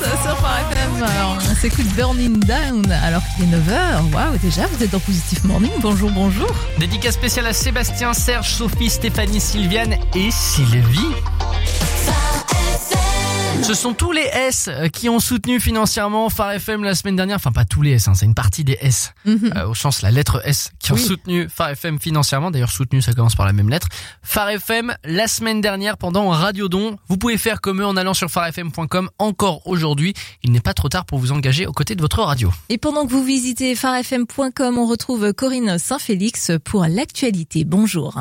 sur Phare FM. Alors, on s'écoute Burning Down alors qu'il est 9h. Waouh, déjà, vous êtes dans Positif Morning. Bonjour, bonjour. Dédicace spéciale à Sébastien, Serge, Sophie, Stéphanie, Sylviane et Sylvie. Ce sont tous les S qui ont soutenu financièrement Phare FM la semaine dernière. Enfin, pas tous les S, c'est une partie des S. Au sens la lettre S qui ont soutenu Phare FM financièrement. D'ailleurs, soutenu, ça commence par la même lettre. Phare FM la semaine dernière pendant Radiodon. Vous pouvez faire comme eux en allant sur pharefm.com encore aujourd'hui. Il n'est pas trop tard pour vous engager aux côtés de votre radio. Et pendant que vous visitez pharefm.com, on retrouve Corinne Saint-Félix pour l'actualité. Bonjour.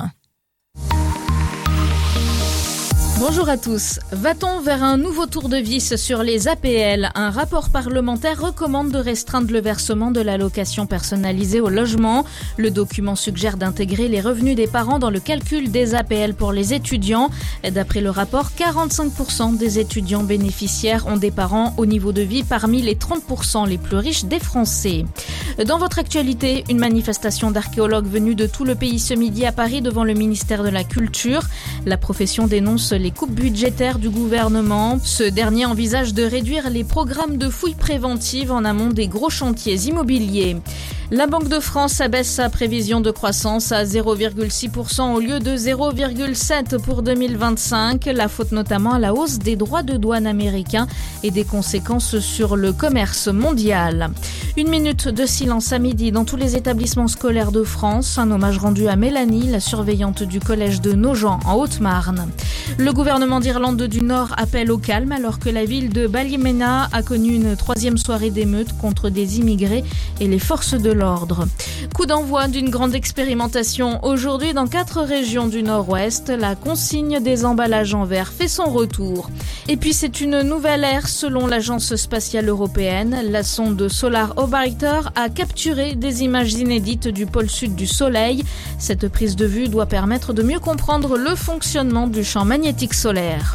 Bonjour à tous. Va-t-on vers un nouveau tour de vis sur les APL ? Un rapport parlementaire recommande de restreindre le versement de l'allocation personnalisée au logement. Le document suggère d'intégrer les revenus des parents dans le calcul des APL pour les étudiants. D'après le rapport, 45% des étudiants bénéficiaires ont des parents au niveau de vie parmi les 30% les plus riches des Français. Dans votre actualité, une manifestation d'archéologues venus de tout le pays ce midi à Paris devant le ministère de la Culture. La profession dénonce les coupes budgétaires du gouvernement. Ce dernier envisage de réduire les programmes de fouilles préventives en amont des gros chantiers immobiliers. La Banque de France abaisse sa prévision de croissance à 0,6% au lieu de 0,7% pour 2025. La faute notamment à la hausse des droits de douane américains et des conséquences sur le commerce mondial. 1 minute de silence à midi dans tous les établissements scolaires de France. Un hommage rendu à Mélanie, la surveillante du collège de Nogent en Haute-Marne. Le gouvernement d'Irlande du Nord appelle au calme alors que la ville de Ballymena a connu une 3e soirée d'émeute contre des immigrés et les forces de l'ordre. Coup d'envoi d'une grande expérimentation aujourd'hui dans 4 régions du Nord-Ouest. La consigne des emballages en verre fait son retour. Et puis c'est une nouvelle ère selon l'Agence spatiale européenne. La sonde Solar Orbiter a capturé des images inédites du pôle sud du Soleil. Cette prise de vue doit permettre de mieux comprendre le fonctionnement du champ magnétique solaire.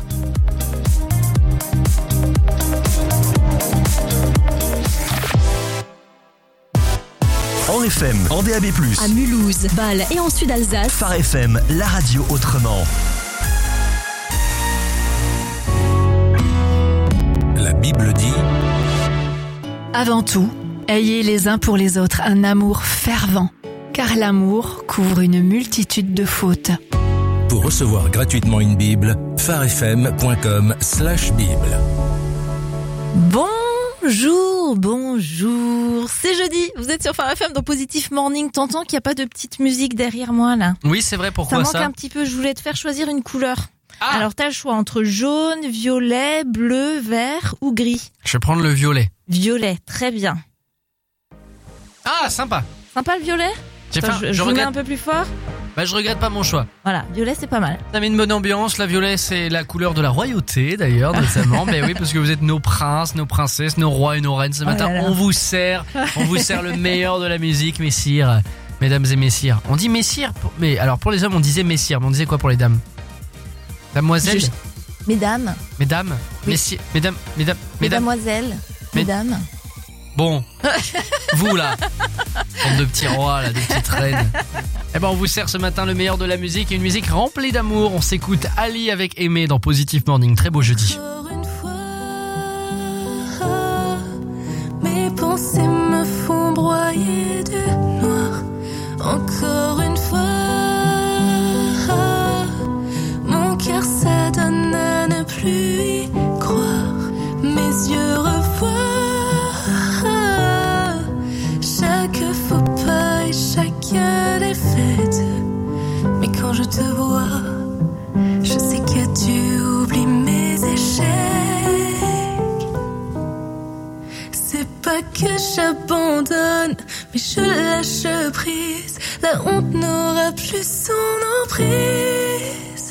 En FM, en DAB+, à Mulhouse, Bâle et en Sud-Alsace. Phare FM, la radio autrement. La Bible dit: Avant tout, ayez les uns pour les autres un amour fervent, car l'amour couvre une multitude de fautes. Pour recevoir gratuitement une Bible, pharefm.com/Bible. Bonjour, c'est jeudi, vous êtes sur Phare FM dans Positif Morning. T'entends qu'il n'y a pas de petite musique derrière moi là? Oui, c'est vrai, pourquoi ça? Ça manque un petit peu, je voulais te faire choisir une couleur. Ah. Alors t'as le choix entre jaune, violet, bleu, vert ou gris. Je vais prendre le violet. Violet, très bien. Ah, sympa. Sympa le violet? Je mets regrette un peu plus fort. Bah, je regrette pas mon choix. Voilà, violet c'est pas mal. Ça met une bonne ambiance. La violet, c'est la couleur de la royauté d'ailleurs, notamment. Mais oui, parce que vous êtes nos princes, nos princesses, nos rois et nos reines ce matin. On vous sert le meilleur de la musique, messire, mesdames et messires. On dit messire, mais alors pour les hommes on disait messire, mais on disait quoi pour les dames? Damoiselle. Mesdames. Mesdames. Oui. Messieurs. Mesdames. Mesdamoiselles. Mesdames. Bon, vous là, bande de petits rois là, de petites reines. Eh ben on vous sert ce matin le meilleur de la musique et une musique remplie d'amour. On s'écoute Ali avec Aimé dans Positif Morning. Très beau jeudi. Encore une fois, mes pensées me font broyer de noir. Encore une fois, mon cœur s'adonne à ne plus y croire. Mes yeux revoient chaque faux pas et chaque défaite. Mais quand je te vois, je sais que tu oublies mes échecs. C'est pas que j'abandonne, mais je lâche prise. La honte n'aura plus son emprise.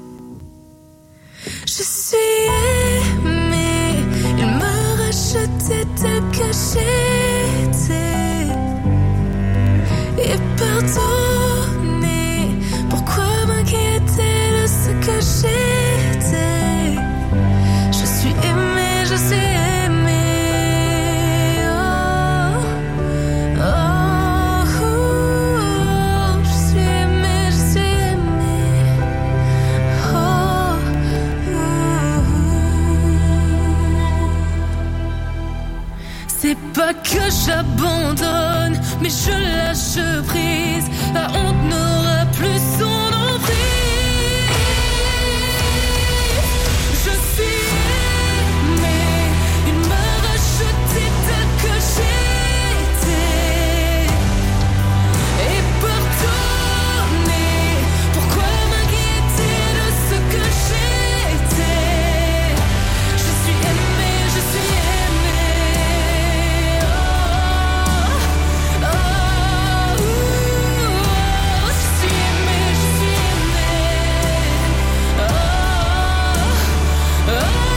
Je suis aimée, il me rachetait tel que j'étais. Et pardonner, pourquoi m'inquiéter de ce que j'étais? Je suis aimée, je suis aimée. Oh, oh, oh, je suis aimée, je suis aimée. Oh, oh, oh. C'est pas que j'abandonne, mais je lâche prise. La honte n'aura plus son emprise. Je suis aimée, il m'a racheté tel que j'étais. Et pardonner, pourquoi m'inquiéter de ce que j'étais? Je suis aimée, je suis aimée. Oh, oh, je suis aimée, je suis aimée. Oh, oh,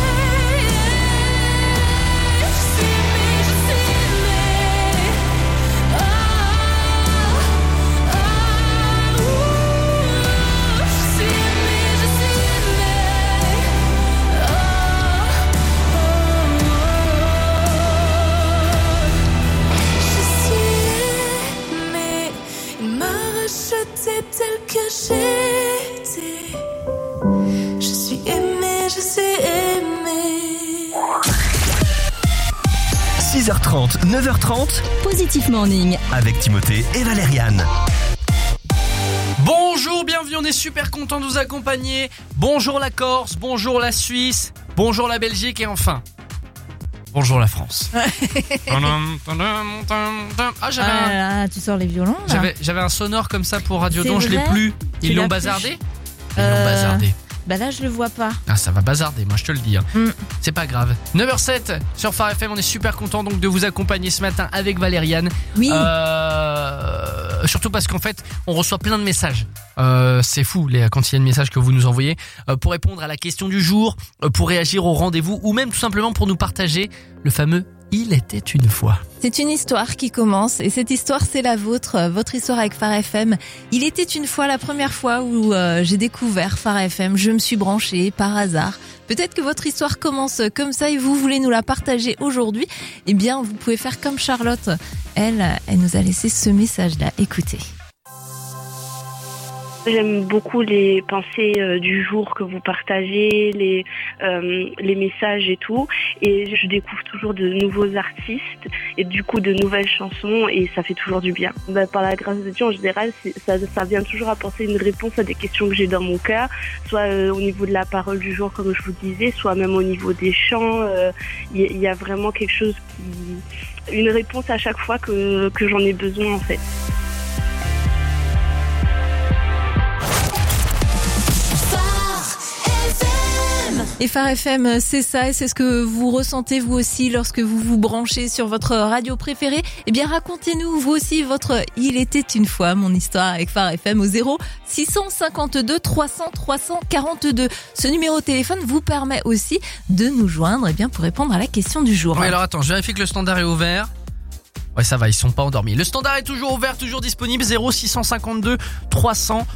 je suis aimée, je suis aimée. Oh, je suis aimée, je suis aimée. Je suis aimée, il m'a racheté tel que j'étais. Je suis aimée, je suis aimée. 6h30, 9h30, Positif Morning. avec Timothée et Valériane. Bonjour, bienvenue, on est super content de vous accompagner. Bonjour la Corse, bonjour la Suisse, bonjour la Belgique et enfin, bonjour la France. Ah, Tu sors les violons là. j'avais un sonore comme ça pour Radio C'est Don, je l'ai vrai plus. Tu Ils l'as l'ont plus bazardé. Ils l'ont bazardé. Bah là je le vois pas. Ah, ça va bazarder, moi je te le dis. Mm. C'est pas grave. 9h07 sur Phare FM, on est super content donc de vous accompagner ce matin avec Valériane. Oui. Surtout parce qu'en fait, on reçoit plein de messages. C'est fou les quantités de messages que vous nous envoyez pour répondre à la question du jour, pour réagir au rendez-vous ou même tout simplement pour nous partager le fameux Il était une fois. C'est une histoire qui commence et cette histoire c'est la vôtre, votre histoire avec Phare FM. Il était une fois la première fois où j'ai découvert Phare FM, je me suis branchée par hasard. Peut-être que votre histoire commence comme ça et vous voulez nous la partager aujourd'hui. Eh bien vous pouvez faire comme Charlotte, elle nous a laissé ce message-là, écoutez. J'aime beaucoup les pensées du jour que vous partagez, les messages et tout. Et je découvre toujours de nouveaux artistes et du coup de nouvelles chansons et ça fait toujours du bien. Par la grâce de Dieu, en général, ça vient toujours apporter une réponse à des questions que j'ai dans mon cœur, soit au niveau de la parole du jour, comme je vous disais, soit même au niveau des chants. Il y a vraiment quelque chose une réponse à chaque fois que j'en ai besoin en fait. Et Phare FM, c'est ça et c'est ce que vous ressentez vous aussi lorsque vous vous branchez sur votre radio préférée. Eh bien racontez-nous vous aussi votre Il était une fois, mon histoire avec Phare FM au 0 652 300 342. Ce numéro de téléphone vous permet aussi de nous joindre bien pour répondre à la question du jour. Oui, alors attends, je vérifie que le standard est ouvert. Ouais, ça va, ils sont pas endormis. Le standard est toujours ouvert, toujours disponible, 0 652 300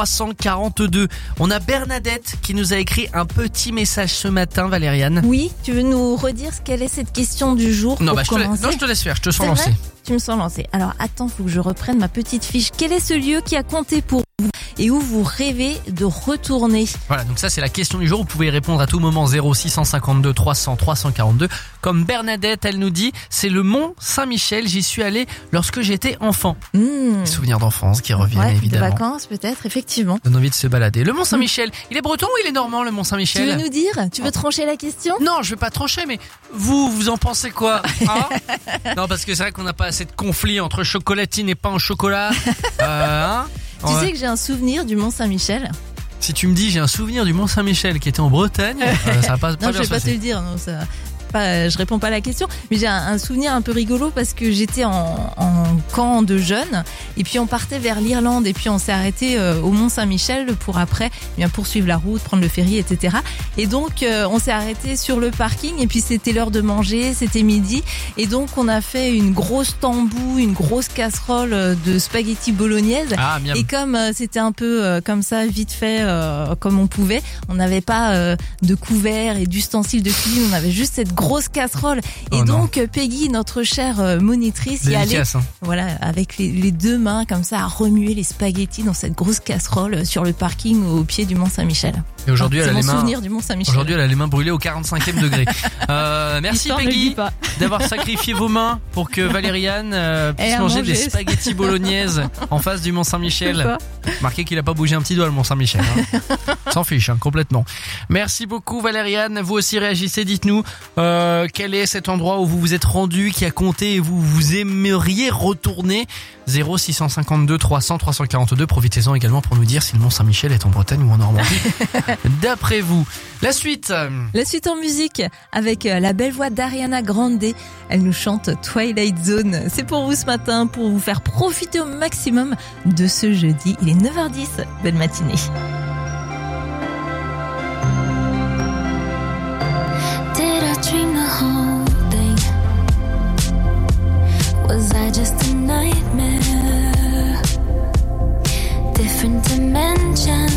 342. On a Bernadette qui nous a écrit un petit message ce matin, Valériane. Oui, tu veux nous redire quelle est cette question du jour Non, pour commencer? je te laisse faire, je te sens C'est lancé. vrai ? Tu me sens lancé. Alors attends, faut que je reprenne ma petite fiche. Quel est ce lieu qui a compté pour vous et où vous rêvez de retourner? Voilà, donc ça c'est la question du jour. Vous pouvez y répondre à tout moment, 0 652 300 342. Comme Bernadette, elle nous dit, c'est le Mont Saint-Michel. J'y suis allée lorsque j'étais enfant. Des souvenirs d'enfance qui reviennent évidemment. De vacances peut-être, effectivement. Donne envie de se balader. Le Mont Saint-Michel, il est breton ou il est normand le Mont Saint-Michel? Tu veux nous dire? Tu veux trancher la question? Non, je vais pas trancher, mais vous en pensez quoi hein? Non, parce que c'est vrai qu'on n'a pas assez de conflits entre chocolatine et pain au chocolat. Hein? Tu sais que j'ai un souvenir du Mont Saint-Michel. Si tu me dis j'ai un souvenir du Mont Saint-Michel qui était en Bretagne, ça va pas Non, bien je vais se pas te passer. le dire. Non, ça... je réponds pas à la question, mais j'ai un souvenir un peu rigolo parce que j'étais en camp de jeunes et puis on partait vers l'Irlande et puis on s'est arrêté au Mont Saint-Michel pour après bien poursuivre la route, prendre le ferry, etc. Et donc on s'est arrêté sur le parking et puis c'était l'heure de manger, c'était midi et donc on a fait une grosse tambou, une grosse casserole de spaghettis bolognaise. Ah, miam. Et comme c'était un peu comme ça, vite fait, comme on pouvait, on n'avait pas de couverts et d'ustensiles de cuisine, on avait juste cette grosse casserole. Et Oh donc Peggy, notre chère monitrice, y allait, Dédicace, hein. voilà, avec les deux mains comme ça à remuer les spaghettis dans cette grosse casserole sur le parking au pied du Mont Saint-Michel. Et aujourd'hui, elle a les mains. Souvenir du Mont Saint-Michel. Aujourd'hui, elle a les mains brûlées au 45e degré. Merci L'histoire Peggy d'avoir sacrifié vos mains pour que Valériane puisse manger des spaghettis bolognaises en face du Mont Saint-Michel. Marquez qu'il a pas bougé un petit doigt le Mont Saint-Michel. Hein. S'en fiche, hein, complètement. Merci beaucoup Valériane. Vous aussi réagissez, dites-nous quel est cet endroit où vous vous êtes rendu, qui a compté et vous aimeriez retourner. 0652 300 342. Profitez-en également pour nous dire si le Mont Saint-Michel est en Bretagne ou en Normandie. D'après vous. La suite en musique avec la belle voix d'Ariana Grande. Elle nous chante Twilight Zone. C'est pour vous ce matin, pour vous faire profiter au maximum de ce jeudi. Il est 9h10. Belle matinée. Did I dream the whole thing? Was I just a nightmare? Different dimensions,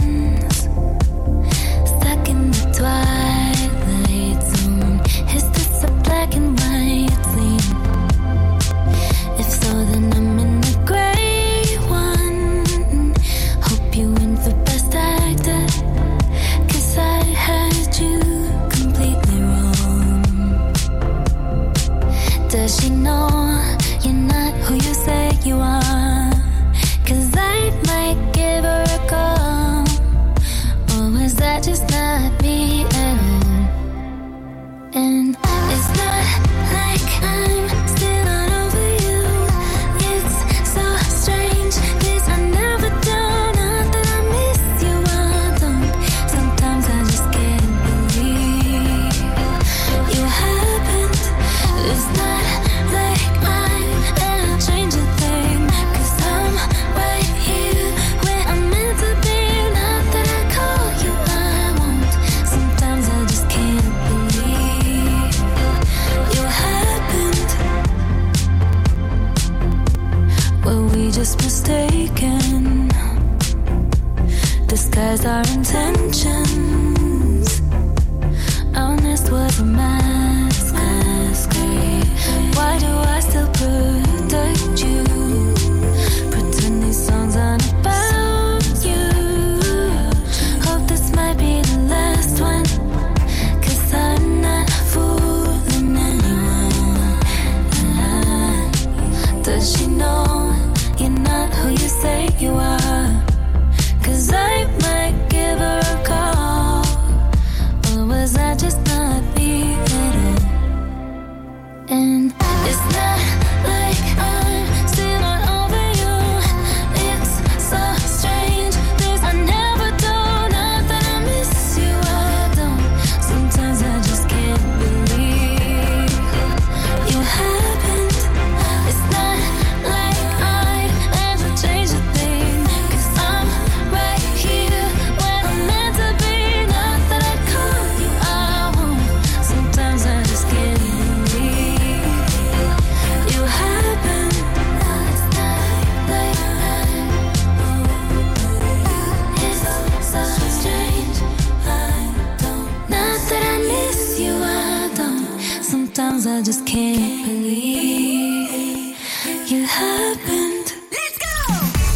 stuck in the twilight zone. Is this a black and white scene? If so, then I'm in the gray one. Hope you win for best actor, 'cause I heard you completely wrong. Does she know you're not who you say you are? 'Cause I might give her a call. Or was that just not me at all? And it's not like I'm still not over you. It's so strange, 'cause I never do. Not that I miss you, I don't. Sometimes I just can't believe you happened. It's not like I'm gonna change a thing, 'cause I'm right here where I'm meant to be. Not that I call you, I won't. Sometimes I just can't believe you happened. Were we just mistaken? Disguise our intentions. Our nest was a mask. Why do I still protect you? Pretend these songs aren't about you. Hope this might be the last one, 'cause I'm not fooling anyone. Does she know you're not who you say you are? 'Cause I might give her a call. Or was I just not me at all? And it's not like I'm still not over you. It's so strange, 'cause I never do. Not that I miss you, I don't. Sometimes I just can't believe you happened. It's not like I'd ever change a thing, 'cause I'm right here where I'm meant to be. Not that I call you, I won't. Sometimes I just can't believe you happened. It's not like it's so strange, I don't. Not that I miss you, I don't. Sometimes I just can't believe you happened. Let's go!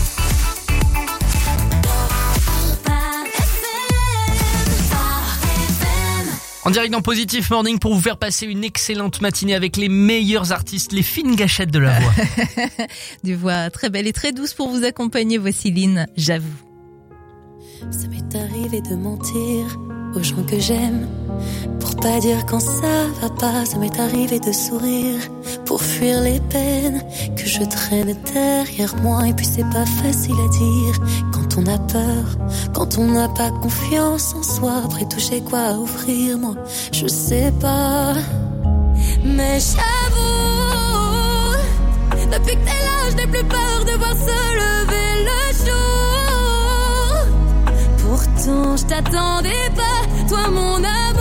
En direct dans Positive Morning pour vous faire passer une excellente matinée avec les meilleurs artistes, les fines gâchettes de la voix. Des voix très belles et très douces pour vous accompagner. Voici Lynn, j'avoue. Ça m'est arrivé de mentir aux gens que j'aime pour pas dire quand ça va pas. Ça m'est arrivé de sourire pour fuir les peines que je traîne derrière moi. Et puis c'est pas facile à dire quand on a peur, quand on n'a pas confiance en soi. Après tout, j'ai quoi à offrir, moi je sais pas. Mais j'avoue, depuis que t'es là, je n'ai plus peur de voir se lever le jour. Pourtant je t'attendais pas, toi mon amour.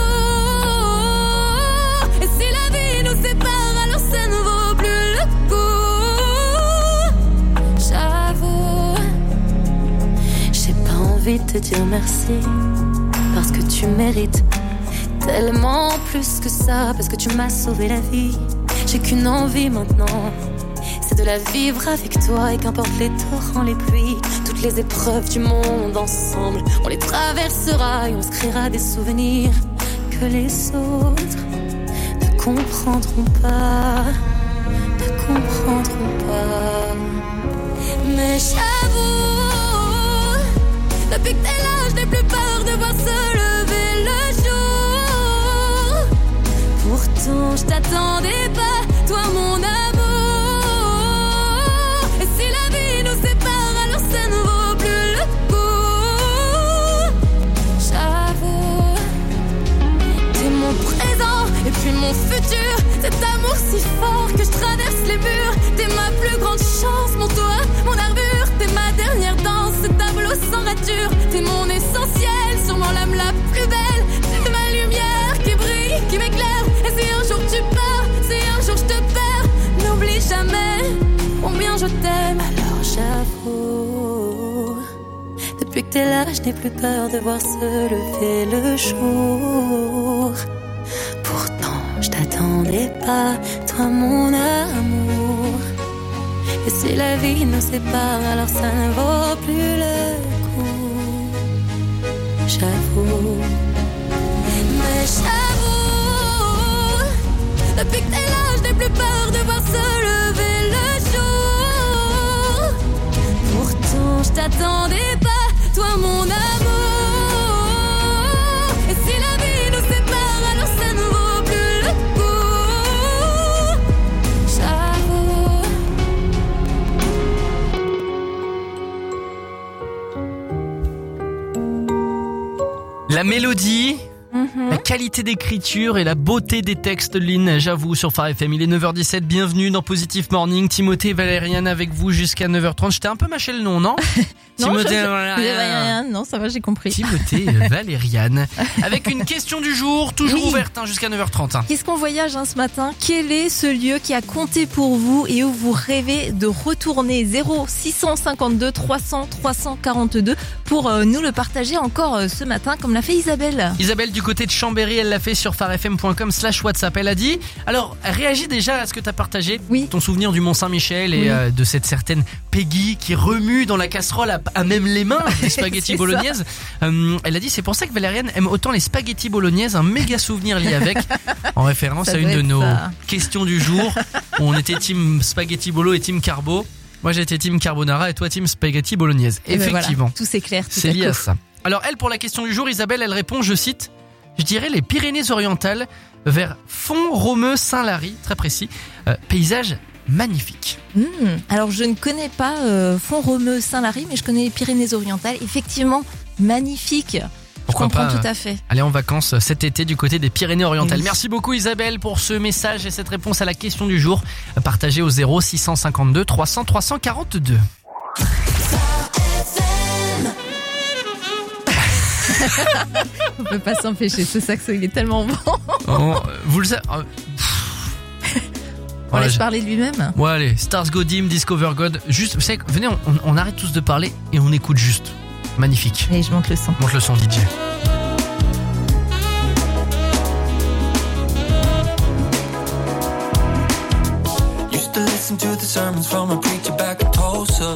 Et si la vie nous sépare, alors ça ne vaut plus le coup. J'avoue, j'ai pas envie de te dire merci, parce que tu mérites tellement plus que ça, parce que tu m'as sauvé la vie. J'ai qu'une envie maintenant, c'est de la vivre avec toi. Et qu'importe les torrents, les pluies, toutes les épreuves du monde ensemble. On les traversera et on se créera des souvenirs que les autres ne comprendront pas. Mais j'avoue, depuis que t'es là, je n'ai plus peur de voir se lever le jour. Pourtant, je t'attendais pas, toi mon amour. Et si la vie nous sépare, alors ça ne vaut plus le coup. J'avoue, t'es mon présent et puis mon futur. Cet amour si fort que je traverse les murs. T'es ma plus grande chance, mon toit, mon armure. T'es ma dernière danse, ce tableau sans rature. T'es mon essentiel, sûrement l'âme la plus belle. T'es ma lumière qui brille, qui m'éclaire. Et si un jour tu pars, si un jour je te perds, n'oublie jamais combien je t'aime. Alors j'avoue, depuis que t'es là, je n'ai plus peur de voir se lever le jour. Pourtant, je t'attendais pas, toi mon amour. Et si la vie nous sépare, alors ça ne vaut plus le coup. J'avoue, mais j'avoue, depuis que t'es là, je n'ai plus peur de voir se lever le jour. Pourtant, je t'attendais pas, toi mon amour. Et si la vie nous sépare, alors ça ne vaut plus le coup. J'avoue. La mélodie, la qualité d'écriture et la beauté des textes de Lynn, j'avoue, sur Phare FM. Il est 9h17, bienvenue dans Positive Morning. Timothée et Valériane avec vous jusqu'à 9h30. Je t'ai un peu mâché le nom, non? Timothée Valériane, non, ça va, j'ai compris. Timothée et Valériane. Avec une question du jour, toujours ouverte jusqu'à 9h30. Qu'est-ce qu'on voyage ce matin? Quel est ce lieu qui a compté pour vous et où vous rêvez de retourner? 0652 300 342 pour nous le partager encore ce matin, comme l'a fait Isabelle. Isabelle du côté de Chambéry, elle l'a fait sur pharefm.com/WhatsApp. Elle a dit, alors réagis déjà à ce que t'as partagé, ton souvenir du Mont Saint-Michel et de cette certaine Peggy qui remue dans la casserole à même les mains les spaghettis bolognaise. Elle a dit, c'est pour ça que Valériane aime autant les spaghettis bolognaise, un méga souvenir lié avec, en référence à une de nos questions du jour où on était team spaghetti bolo et team carbo. Moi j'étais team carbonara et toi team spaghetti bolognaise. Et effectivement, voilà, tout s'éclaire, c'est lié à ça. Alors elle, pour la question du jour, Isabelle, elle répond, je cite, je dirais les Pyrénées-Orientales vers Font-Romeu-Saint-Lary, très précis, paysage magnifique. Alors je ne connais pas Font-Romeu-Saint-Lary, mais je connais les Pyrénées-Orientales. Effectivement, magnifique. Pourquoi je comprends pas tout à fait. aller en vacances cet été du côté des Pyrénées-Orientales. Oui. Merci beaucoup Isabelle pour ce message et cette réponse à la question du jour, partagée au 0652 300 342. On peut pas s'empêcher, ce saxo il est tellement bon. Oh, vous le savez. On laisse parler de lui-même. Ouais, allez, Stars Go Dim, Discover God. Juste, vous savez, venez, on arrête tous de parler et on écoute juste. Magnifique. Allez, je monte le son. Monte le son, DJ. Used to listen to the sermons from a preacher back in Tulsa.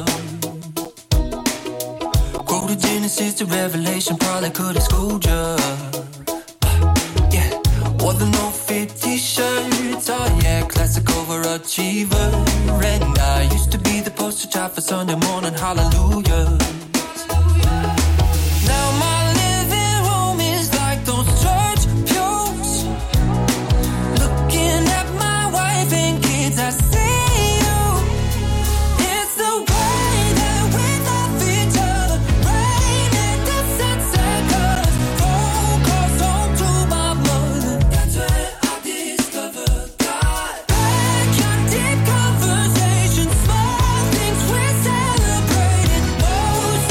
Quoted Genesis to Revelation, probably could have schooled ya. Yeah, wore the no-fit t-shirts, oh yeah, classic overachiever. And I used to be the poster child for Sunday morning hallelujah. Now my living room is like those church pews. Looking at my wife and kids, I see you. It's the way that we love each other. Rain and the sunset colors. Phone calls home to my mother. That's when I discovered God. Backyard deep conversations, small things we celebrated. No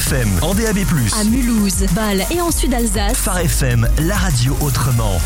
FM en DAB+, À Mulhouse, Bâle et en Sud-Alsace. Phare FM, la radio autrement.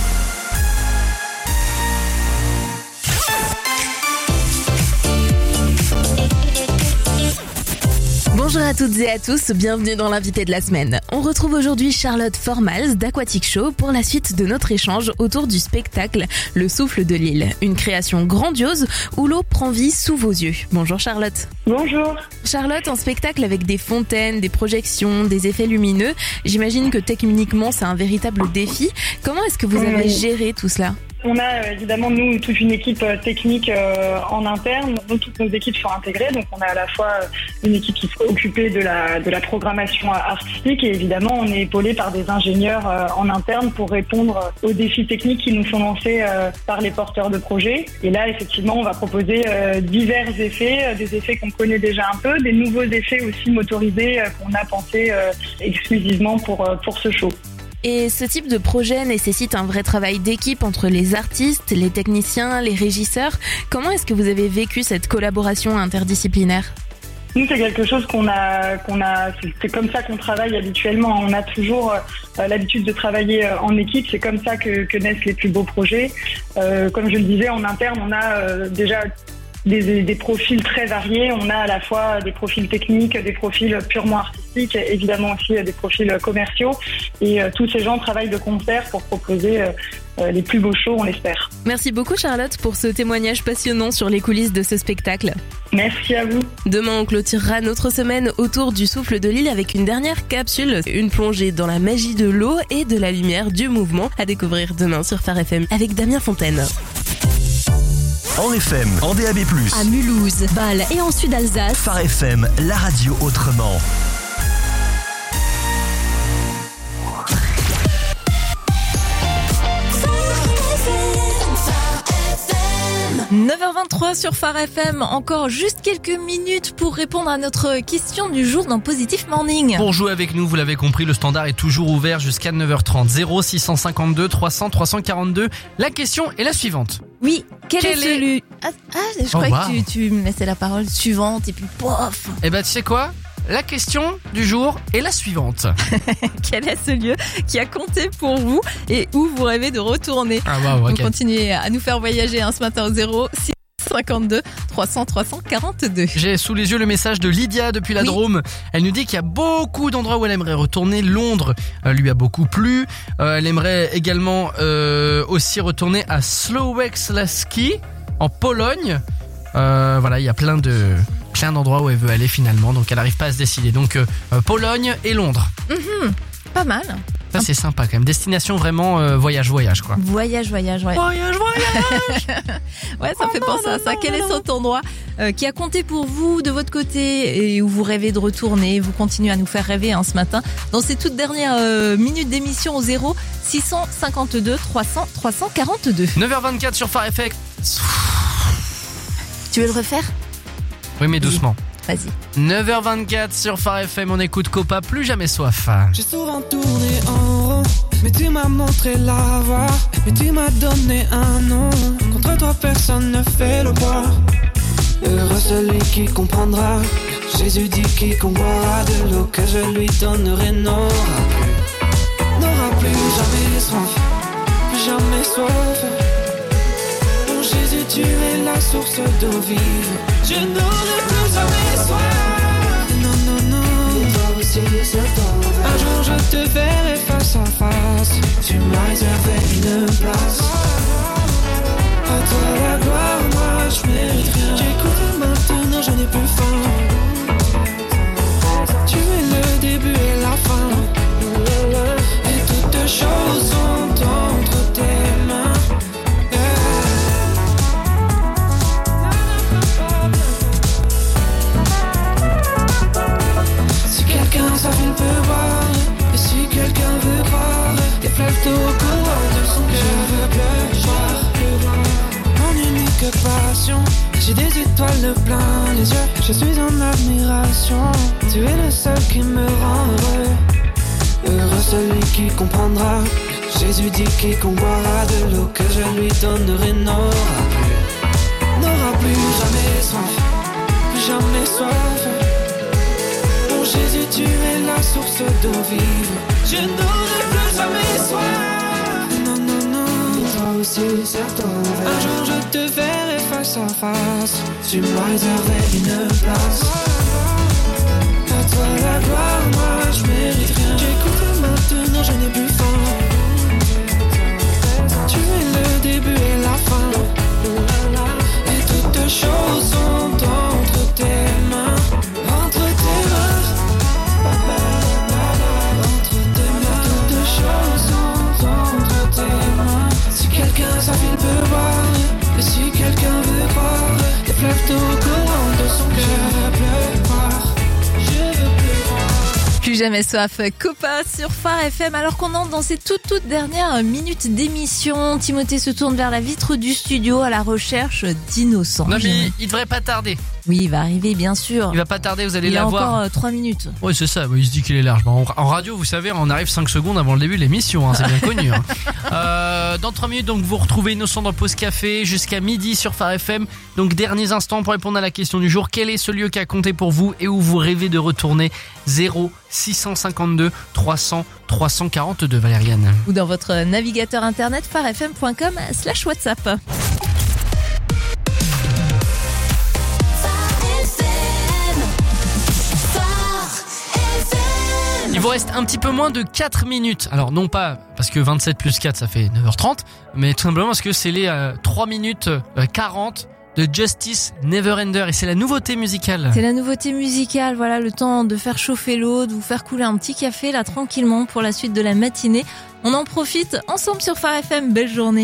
Bonjour à toutes et à tous, bienvenue dans l'invité de la semaine. On retrouve aujourd'hui Charlotte Formals d'Aquatic Show pour la suite de notre échange autour du spectacle Le Souffle de l'île, une création grandiose où l'eau prend vie sous vos yeux. Bonjour Charlotte. Bonjour. Charlotte, un spectacle avec des fontaines, des projections, des effets lumineux. J'imagine que techniquement c'est un véritable défi. Comment est-ce que vous avez géré tout cela ? On a évidemment, nous, toute une équipe technique en interne. Nous, toutes nos équipes sont intégrées. Donc, on a à la fois une équipe qui s'est occupée de la programmation artistique et évidemment, on est épaulé par des ingénieurs en interne pour répondre aux défis techniques qui nous sont lancés par les porteurs de projets. Et là, effectivement, on va proposer divers effets, des effets qu'on connaît déjà un peu, des nouveaux effets aussi motorisés qu'on a pensés exclusivement pour ce show. Et ce type de projet nécessite un vrai travail d'équipe entre les artistes, les techniciens, les régisseurs. Comment est-ce que vous avez vécu cette collaboration interdisciplinaire ? Nous, c'est quelque chose c'est comme ça qu'on travaille habituellement. On a toujours l'habitude de travailler en équipe. C'est comme ça que naissent les plus beaux projets. Comme je le disais, en interne, on a déjà des profils très variés. On a à la fois des profils techniques, des profils purement artistiques, évidemment aussi des profils commerciaux. Et tous ces gens travaillent de concert pour proposer les plus beaux shows, on l'espère. Merci beaucoup Charlotte pour ce témoignage passionnant sur les coulisses de ce spectacle. Merci à vous. Demain, on clôturera notre semaine autour du Souffle de l'île avec une dernière capsule, une plongée dans la magie de l'eau et de la lumière du mouvement à découvrir demain sur Phare FM avec Damien Fontaine. En FM, en DAB+, À Mulhouse, Bâle et en Sud-Alsace. Phare FM, la radio autrement. « 9h23 sur Phare FM, encore juste quelques minutes pour répondre à notre question du jour dans Positif Morning. » Pour jouer avec nous, vous l'avez compris, le standard est toujours ouvert jusqu'à 9h30. 0652 300 342. La question est la suivante. Oui, quel est celui... je croyais que tu me laissais la parole suivante et puis pof. Eh ben, tu sais quoi ? La question du jour est la suivante. Quel est ce lieu qui a compté pour vous et où vous rêvez de retourner ? Okay. Donc continuez à nous faire voyager ce matin au 0652 300 342. J'ai sous les yeux le message de Lydia depuis la Drôme. Elle nous dit qu'il y a beaucoup d'endroits où elle aimerait retourner. Londres lui a beaucoup plu. Elle aimerait également aussi retourner à Słowacki en Pologne. Voilà, il y a plein d'endroits où elle veut aller finalement, donc elle n'arrive pas à se décider. Donc Pologne et Londres. Pas mal. Ça c'est sympa quand même. Destination vraiment voyage quoi. Voyage. Ouais, ça fait penser à ça. Quel est cet endroit qui a compté pour vous de votre côté et où vous rêvez de retourner? Vous continuez à nous faire rêver ce matin dans ces toutes dernières minutes d'émission au 0652 300 342. 9h24 sur Phare FM. Tu veux le refaire? Oui, mais doucement. Vas-y. 9h24 sur Phare FM, on écoute Copa, plus jamais soif. J'ai souvent tourné en rond, mais tu m'as montré la voie, mais tu m'as donné un nom. Contre toi personne ne fait le poids. Heureux celui qui comprendra. Jésus dit quiconque boira de l'eau que je lui donnerai n'aura plus jamais soif, plus jamais soif. Mon Jésus, tu es la source d'eau vive. Je n'aurai plus jamais soif. Non. Toi aussi c'est ton. Un jour je te verrai face à face. Tu m'as réservé une place. À toi la gloire, moi je mérite rien. J'écoute maintenant, je n'ai plus faim. Tu es le début et la fin. Et toutes choses sont entre tes mains. Ça il peut voir, et si quelqu'un veut croire, des flèches au courant de son cœur. Je veux pleuvoir, mon unique passion. J'ai des étoiles plein les yeux, je suis en admiration. Tu es le seul qui me rend heureux celui qui comprendra. Jésus dit quiconque boira de l'eau que je lui donnerai n'aura plus jamais soif, plus jamais soif. Mon Jésus yeux, tu es la source d'eau vive. Je n'aurai plus jamais soif. Non, non, non, toi aussi, serre-toi un verre. Un jour je te verrai face à face. Tu m'as réservé une place. À toi la gloire, moi je mérite rien. J'écoute maintenant, je n'ai plus faim. Tu es le début et la fin. Et toutes choses sont entre tes mains. Entre tes mains. Entre tes mains. Toutes choses sont entre tes mains. Si quelqu'un s'affile peut voir. Et si quelqu'un veut croire. Des fleuves d'eau courant de son cœur. Je veux plus voir. Je veux plus voir. Plus jamais soif, Copa sur Phare FM. Alors qu'on entre dans ces toutes dernières minutes d'émission, Timothée se tourne vers la vitre du studio à la recherche d'innocents. Non mais il devrait pas tarder. Oui, il va arriver bien sûr. Il va pas tarder, vous allez Il la a voir. encore 3 minutes. Oui, c'est ça, il se dit qu'il est large. En radio, vous savez, on arrive 5 secondes avant le début de l'émission, hein, c'est bien connu. Hein. Dans 3 minutes, donc vous retrouvez Innocent dans Pause Café jusqu'à midi sur Phare FM. Donc derniers instants pour répondre à la question du jour. Quel est ce lieu qui a compté pour vous et où vous rêvez de retourner? 0 652 300 342, Valériane. Ou dans votre navigateur internet pharefm.com/WhatsApp. Il vous reste un petit peu moins de 4 minutes. Alors non pas parce que 27 plus 4 ça fait 9h30, mais tout simplement parce que c'est les 3 minutes 40 de Justice Neverender et c'est la nouveauté musicale. C'est la nouveauté musicale, voilà, le temps de faire chauffer l'eau, de vous faire couler un petit café là tranquillement pour la suite de la matinée. On en profite ensemble sur Phare FM, belle journée.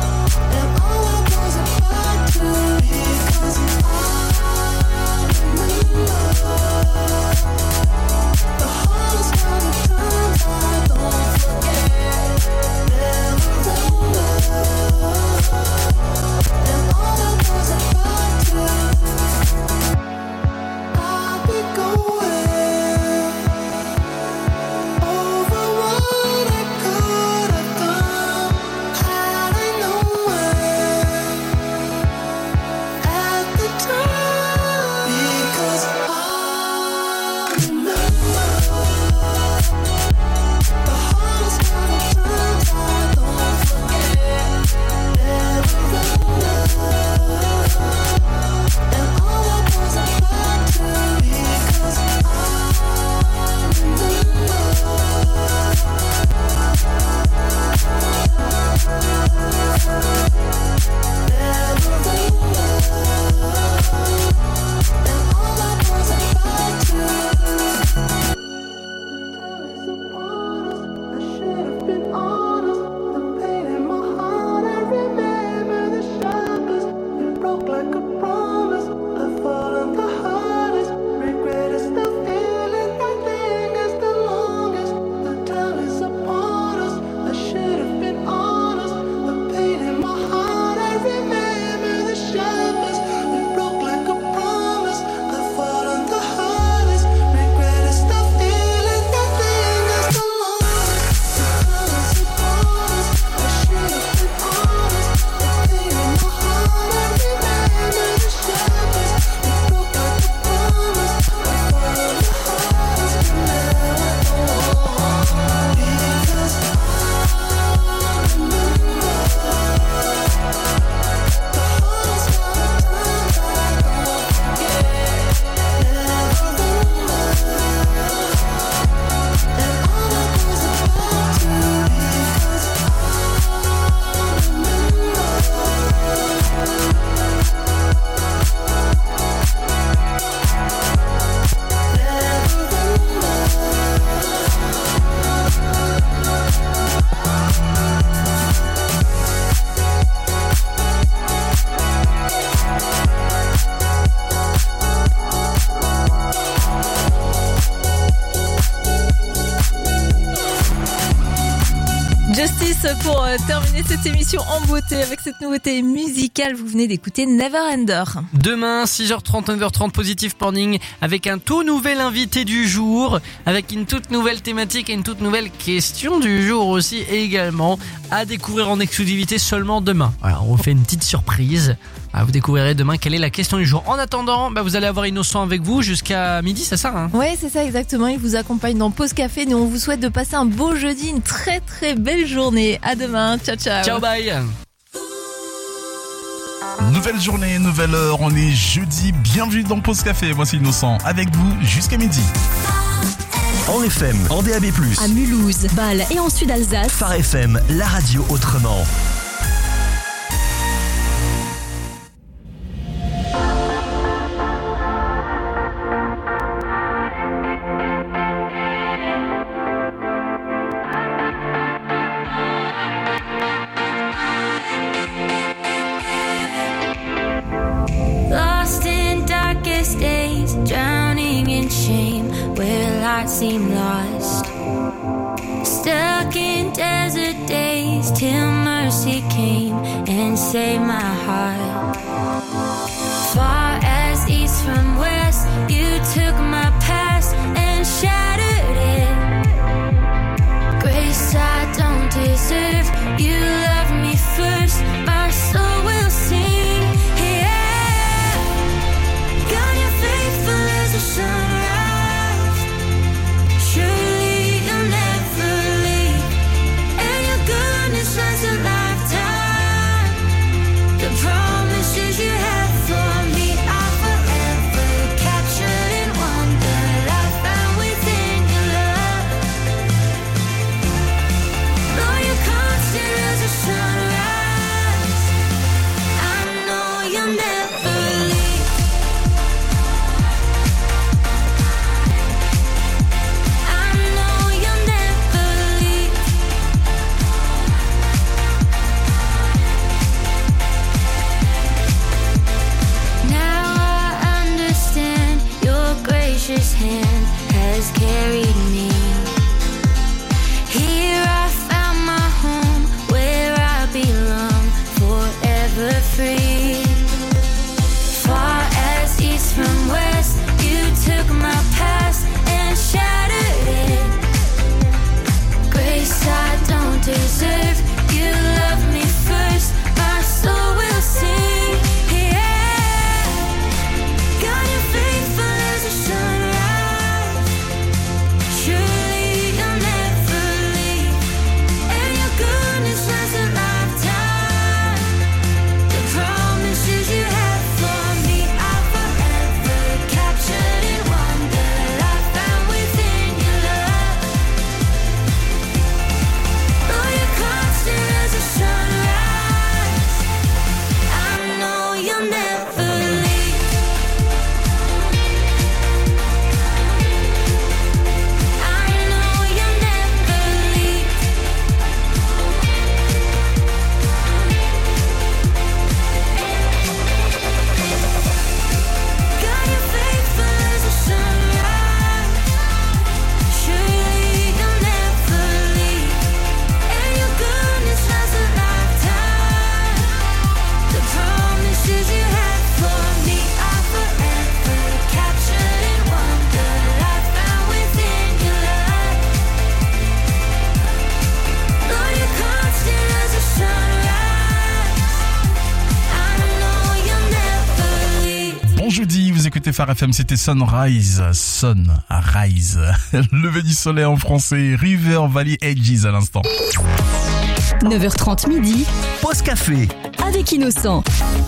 And all I was about to be, 'cause I pour terminer cette émission en beauté avec cette nouveauté musicale. Vous venez d'écouter Neverender. Demain, 6h30, 9h30, Positive Morning, avec un tout nouvel invité du jour, avec une toute nouvelle thématique et une toute nouvelle question du jour aussi également, à découvrir en exclusivité seulement demain. Alors, on fait une petite surprise. Vous découvrirez demain quelle est la question du jour. En attendant, vous allez avoir Innocent avec vous jusqu'à midi, c'est ça, hein? Ouais, c'est ça exactement. Il vous accompagne dans Pause Café. Nous, on vous souhaite de passer un beau jeudi, une très très belle journée. À demain. Ciao, ciao. Ciao, bye. Nouvelle journée, nouvelle heure. On est jeudi. Bienvenue dans Pause Café. Moi, c'est Innocent. Avec vous jusqu'à midi. En FM, en DAB+. À Mulhouse, Bâle et en Sud Alsace. Phare FM, la radio autrement. Lost in darkest days, drowning in shame, where light seemed lost. Stuck in desert days, till mercy came and saved my heart. Far as east from west, you took my past and shattered it. Grace I don't deserve, you loved me first, my soul will sing. Sunrise, surely you'll never leave, and your goodness lasts a lifetime. The promises you have for me are forever captured in wonder, life found within your love. Though you're constant as a sunrise, I know you'll never leave. His hand has carried me. Here I found my home, where I belong, forever free. Far as east from west, you took my past and shattered it. Grace I don't deserve, you loved me first, my soul will sing. Yeah, God, you're faithful as a sun. Phare FM, c'était Sunrise, Sunrise. Lever du soleil en français, River Valley Edges à l'instant. 9h30 midi. Pause Café. Avec Innocent.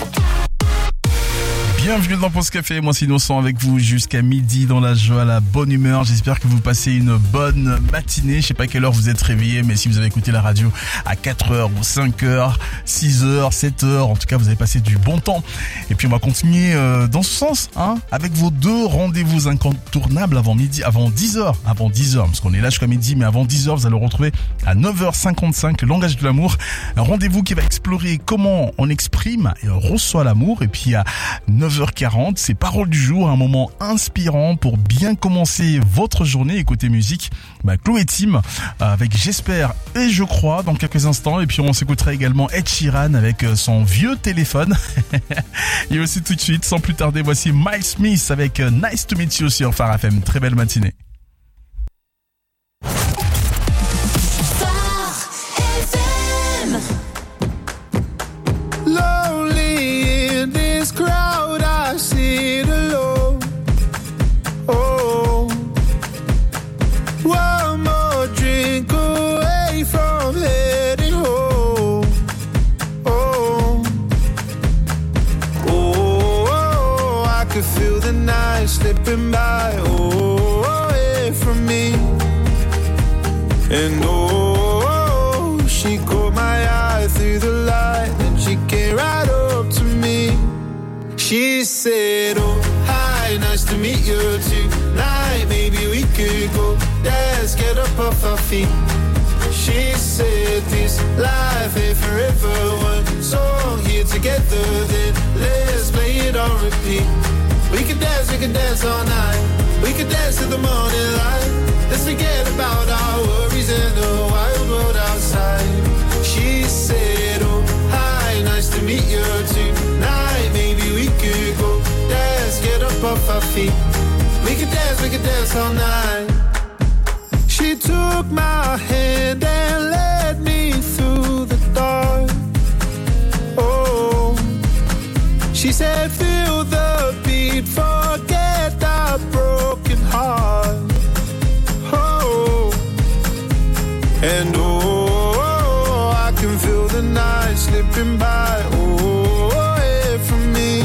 Bienvenue dans Pause Café, moi c'est Innocent avec vous jusqu'à midi dans la joie, la bonne humeur. J'espère que vous passez une bonne matinée. Je sais pas à quelle heure vous êtes réveillés, mais si vous avez écouté la radio à 4h ou 5h, 6h, 7h, en tout cas vous avez passé du bon temps. Et puis on va continuer dans ce sens, avec vos deux rendez-vous incontournables avant midi, avant 10h, parce qu'on est là jusqu'à midi, mais avant 10h vous allez le retrouver à 9h55, le langage de l'amour. Un rendez-vous qui va explorer comment on exprime et on reçoit l'amour. Et puis à 9h 9h40, c'est Paroles du jour, un moment inspirant pour bien commencer votre journée. Et côté musique, Chloé Tim avec J'espère et je crois dans quelques instants. Et puis on s'écoutera également Ed Sheeran avec son vieux téléphone. Et aussi tout de suite, sans plus tarder, voici Miles Smith avec Nice to Meet You sur Phare FM. Très belle matinée. Lonely in this crowd, I sit alone. Oh, one more drink away from heading home. Oh, oh, I could feel the night slipping by. Oh, away from me. And oh, she caught my eye through the light. She came right up to me. She said, oh, hi, nice to meet you tonight. Maybe we could go dance, get up off our feet. She said, this life ain't forever. One song here together, then let's play it on repeat. We could dance all night. We could dance to the morning light. Let's forget about our worries and the wild world outside. She said, oh, hi, nice to meet you tonight. Maybe we could go dance, get up off our feet. We could dance all night. She took my hand and led me through the dark. Oh, she said, feel the beat, forget our broken heart. Oh, and oh, I can feel the night slipping by. Oh, away from me.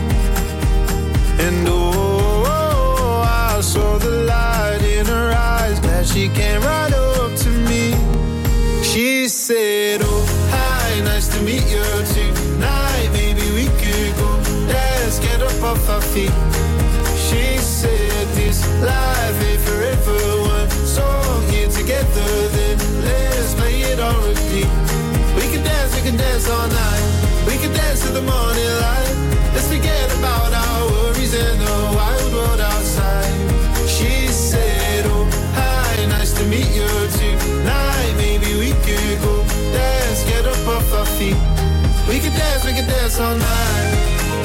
And oh, I saw the light in her eyes. Glad she came right up to me. She said, oh, hi, nice to meet you tonight. Maybe we could go dance, get up off our feet. She said, this life ain't forever. One song here together, then let's play it on repeat. We can dance all night. We can dance to the morning light. Let's forget about our worries and the wild world outside. She said, oh, hi, nice to meet you tonight. Maybe we could go dance, get up off our feet. We can dance all night.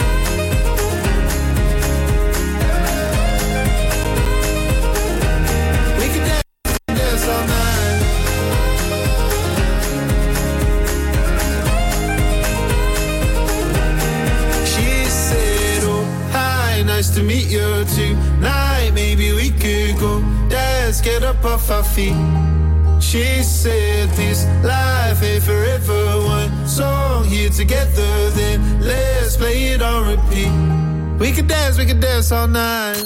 We can dance all night. Nice to meet you tonight. Maybe we could go dance, get up off our feet. She said this life ain't forever. One song here together, then let's play it on repeat. We could dance all night.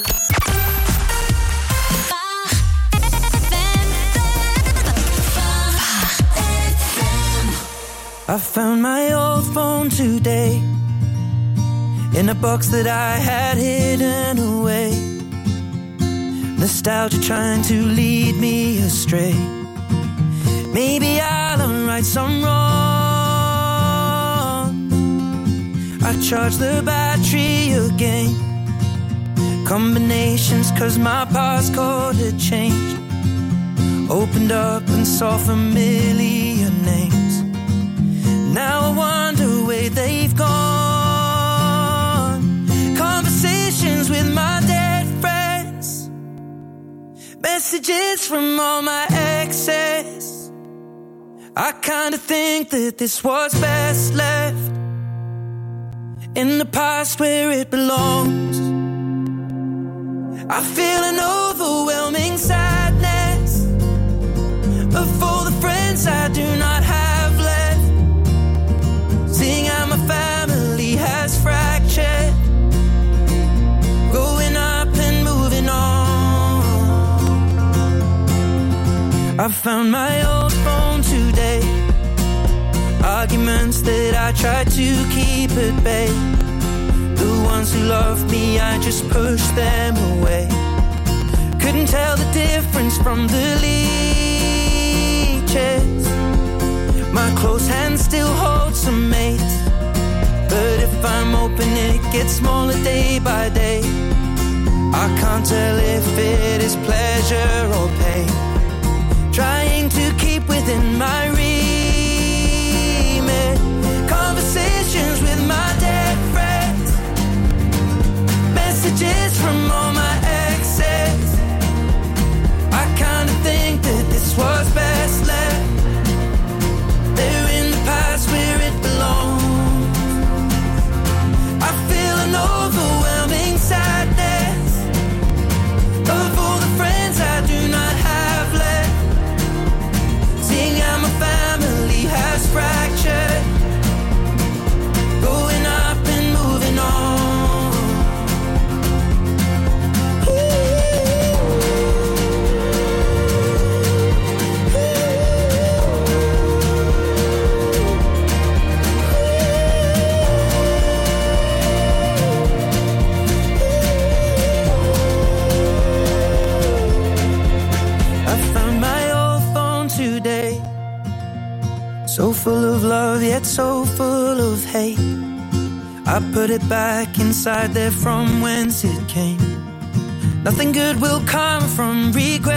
I found my old phone today in a box that I had hidden away. Nostalgia trying to lead me astray. Maybe I'll unright some wrong. I charged the battery again. Combinations cause my passcode had changed. Opened up and saw familiar names. Now I wonder where they've gone. Conversations with my dead friends. Messages from all my exes. I kinda think that this was best left in the past where it belongs. I feel an overwhelming sadness of all the friends I do not have left. Seeing how my family has fractured, growing up and moving on. I found my old phone today. Arguments that I tried to keep at bay. The ones who loved me, I just pushed them away. Couldn't tell the difference from the leeches. My close hand still holds some mates. But if I'm open, it gets smaller day by day. I can't tell if it is pleasure or pain. Trying to keep within my remit. Conversations with my dead friends. Messages from all my exes. I kinda think that this was best left. They're in the past where it belongs. I feel an overwhelming sadness of all the friends I do not have left. Seeing how my family has fractured. Going up and moving on. So full of love, yet so full of hate. I put it back inside there from whence it came. Nothing good will come from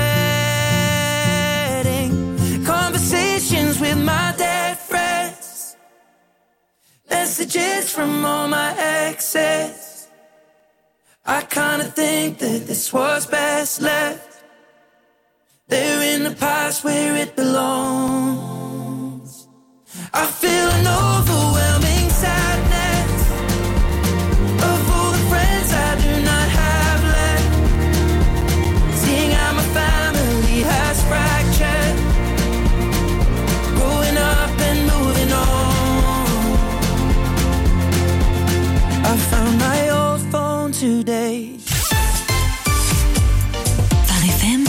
regretting. Conversations with my dead friends. Messages from all my exes. I kinda think that this was best left. They're in the past where it belongs. I feel an overwhelming sadness of all the friends I do not have left. Seeing how my family has fractured. Growing up and moving on. I found my old phone today. Phare FM.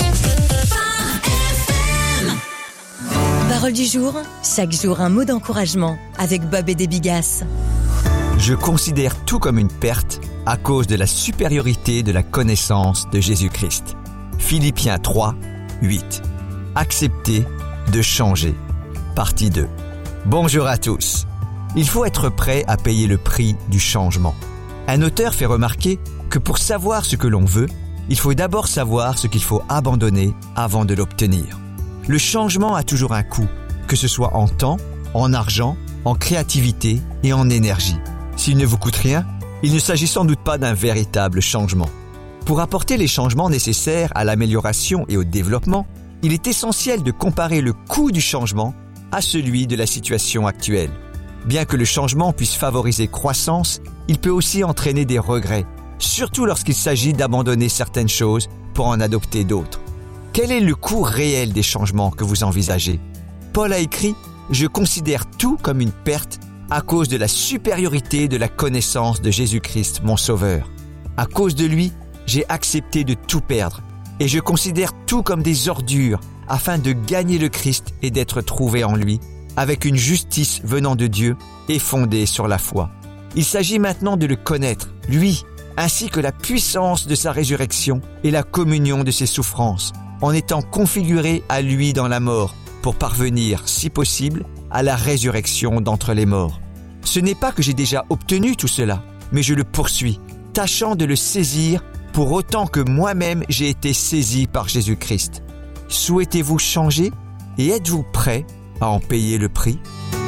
Parole du jour, chaque jour un mot d'encouragement avec Bob et des Bigasses. Je considère tout comme une perte à cause de la supériorité de la connaissance de Jésus-Christ. Philippiens 3, 8. Accepter de changer. Partie 2. Bonjour à tous. Il faut être prêt à payer le prix du changement. Un auteur fait remarquer que pour savoir ce que l'on veut, il faut d'abord savoir ce qu'il faut abandonner avant de l'obtenir. Le changement a toujours un coût, que ce soit en temps, en argent, en créativité et en énergie. S'il ne vous coûte rien, il ne s'agit sans doute pas d'un véritable changement. Pour apporter les changements nécessaires à l'amélioration et au développement, il est essentiel de comparer le coût du changement à celui de la situation actuelle. Bien que le changement puisse favoriser croissance, il peut aussi entraîner des regrets, surtout lorsqu'il s'agit d'abandonner certaines choses pour en adopter d'autres. Quel est le coût réel des changements que vous envisagez ? Paul a écrit « Je considère tout comme une perte à cause de la supériorité de la connaissance de Jésus-Christ, mon Sauveur. À cause de lui, j'ai accepté de tout perdre et je considère tout comme des ordures afin de gagner le Christ et d'être trouvé en lui, avec une justice venant de Dieu et fondée sur la foi. Il s'agit maintenant de le connaître, lui, ainsi que la puissance de sa résurrection et la communion de ses souffrances, en étant configuré à lui dans la mort, pour parvenir, si possible, à la résurrection d'entre les morts. Ce n'est pas que j'ai déjà obtenu tout cela, mais je le poursuis, tâchant de le saisir pour autant que moi-même j'ai été saisi par Jésus-Christ. Souhaitez-vous changer et êtes-vous prêt à en payer le prix ?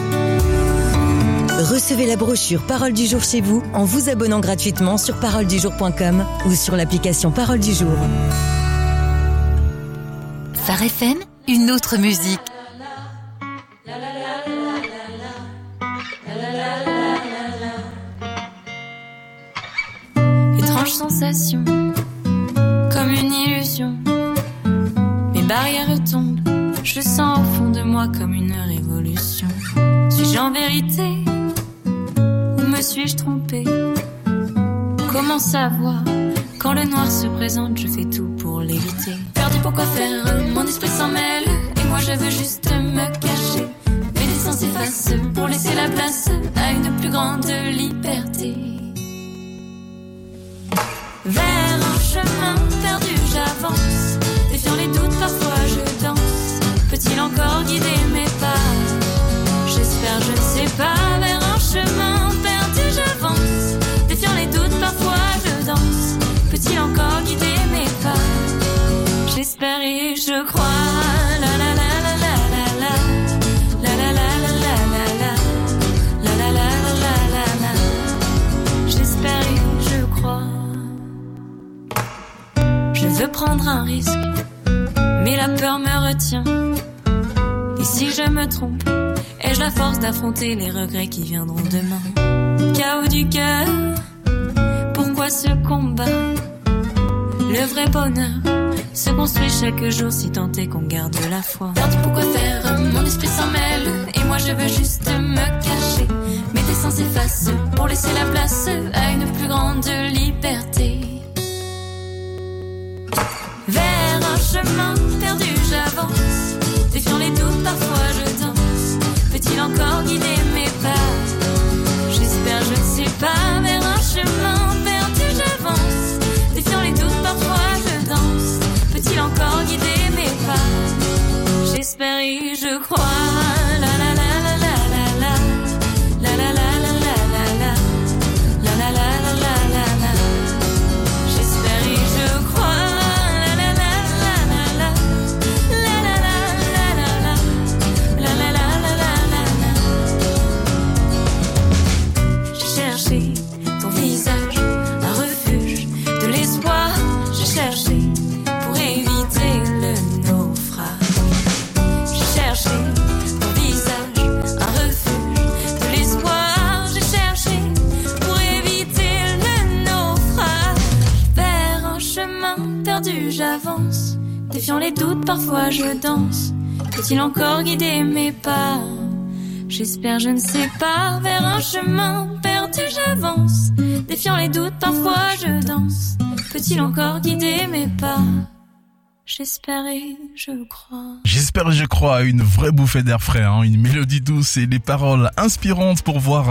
Recevez la brochure Parole du jour chez vous en vous abonnant gratuitement sur paroledujour.com ou sur l'application Parole du jour. Phare FM, une autre musique. Étrange sensation, comme une illusion. Mes barrières tombent, je sens au fond de moi comme une révolution. Suis-je en vérité ou me suis-je trompée ? Comment savoir quand le noir se présente, je fais tout pour l'éviter. Perdu pourquoi faire, mon esprit s'en mêle et moi je veux juste me cacher. Mes dessins s'effacent pour laisser la place à une plus grande liberté. Vers un chemin perdu j'avance, défiant les doutes parfois je danse. Peut-il encore guider mes pas ? J'espère, je ne sais pas. Vers un chemin perdu j'avance, retiens. Et si je me trompe, ai-je la force d'affronter les regrets qui viendront demain? Chaos du cœur, pourquoi ce combat? Le vrai bonheur se construit chaque jour si tant est qu'on garde la foi. Merde, pourquoi faire? Mon esprit s'en mêle et moi je veux juste me cacher. Mes dessins s'effacent pour laisser la place à une plus grande liberté. Vers un chemin perdu j'avance, défiant les doutes parfois je danse. Peut-il encore guider mes pas? J'espère, je ne sais pas. Vers un chemin perdu j'avance, défiant les doutes parfois je danse. Peut-il encore guider mes pas? J'espère et je crois. La la la la la la la. La la la la la la la. La la la la la la la. J'espère et je crois. La la la la la la. La la la la la la. La la la la la la. J'ai cherché ton visage, un refuge de l'espoir. J'ai cherché pour éviter le naufrage. J'ai cherché ton visage, un refuge de l'espoir. J'ai cherché pour éviter le naufrage. Vers un chemin perdu j'avance, défiant les doutes parfois je danse. Peut-il encore guider mes pas? J'espère, je ne sais pas. Vers un chemin perdu j'avance, défiant les doutes parfois je danse. Peut-il encore guider mes pas? J'espère et je crois. J'espère et je crois, une vraie bouffée d'air frais, hein, une mélodie douce et des paroles inspirantes pour vous